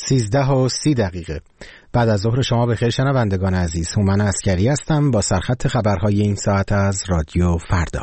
13:30 بعد از ظهر شما بخیر شنوندگان عزیز. هومن عسکری هستم با سرخط خبرهای این ساعت از رادیو فردا.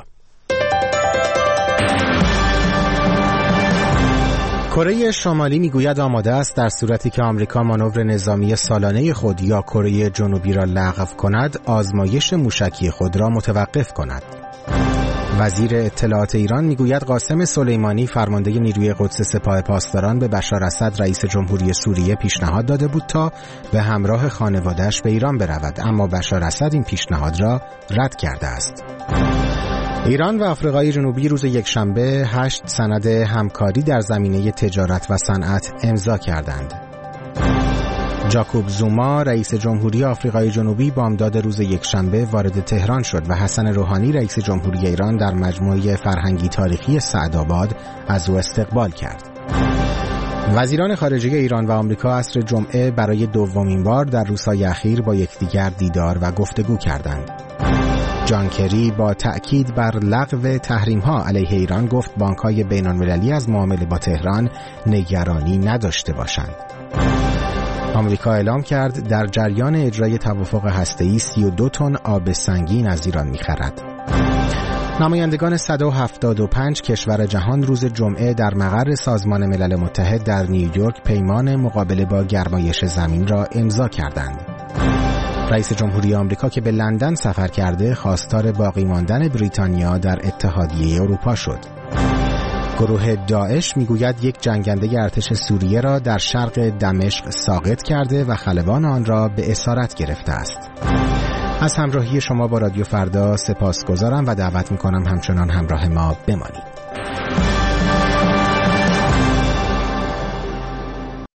کره شمالی میگوید آماده است در صورتی که آمریکا مانور نظامی سالانه خود یا کره جنوبی را لغو کند، آزمایش موشکی خود را متوقف کند. وزیر اطلاعات ایران میگوید قاسم سلیمانی فرمانده نیروی قدس سپاه پاسداران به بشار اسد رئیس جمهوری سوریه پیشنهاد داده بود تا به همراه خانواده‌اش به ایران برود، اما بشار اسد این پیشنهاد را رد کرده است. ایران و آفریقای جنوبی روز یکشنبه 8 سند همکاری در زمینه تجارت و صنعت امضا کردند. جاکوب زوما رئیس جمهوری آفریقای جنوبی بامداد روز یکشنبه وارد تهران شد و حسن روحانی رئیس جمهوری ایران در مجمع فرهنگی تاریخی سعدآباد از او استقبال کرد. وزیران خارجه ایران و آمریکا عصر جمعه برای دومین بار در روزهای اخیر با یکدیگر دیدار و گفتگو کردند. جان کری با تأکید بر لغو تحریم‌ها علیه ایران گفت بانک‌های بین‌المللی از معامله با تهران نگرانی نداشته باشند. آمریکا اعلام کرد در جریان اجرای توافق هسته‌ای 32 تن آب سنگین از ایران می‌خرد. نمایندگان 175 کشور جهان روز جمعه در مقر سازمان ملل متحد در نیویورک پیمان مقابله با گرمایش زمین را امضا کردند. رئیس جمهوری آمریکا که به لندن سفر کرده خواستار باقی ماندن بریتانیا در اتحادیه اروپا شد. گروه داعش میگوید یک جنگنده ارتش سوریه را در شرق دمشق ساقط کرده و خلبان آن را به اسارت گرفته است. از همراهی شما با رادیو فردا سپاسگزارم و دعوت میکنم همچنان همراه ما بمانید.